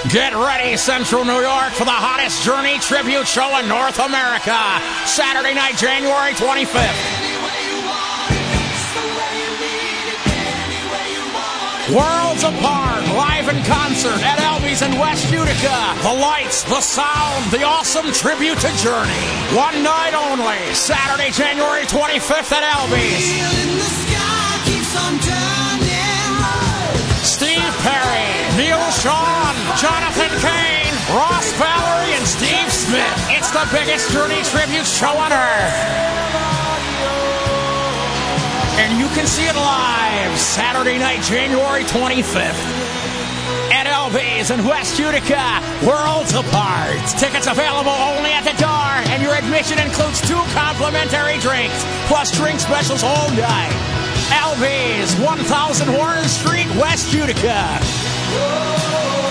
Get ready, Central New York, for the hottest Journey tribute show in North America. Saturday night, January 25th. Worlds Apart, live in concert at Albies in West Utica. The lights, the sound, the awesome tribute to Journey. One night only, Saturday, January 25th at Albies. Steve Perry, Neil Sean, Jonathan Cain, Ross Valerie, and Steve Smith. It's the biggest Journey tribute show on earth. And you can see it live Saturday night, January 25th at Albies in West Utica. Worlds Apart. Tickets available only at the door, and your admission includes 2 complimentary drinks, plus drink specials all night. Albies, 1000 Warren Street, West Utica.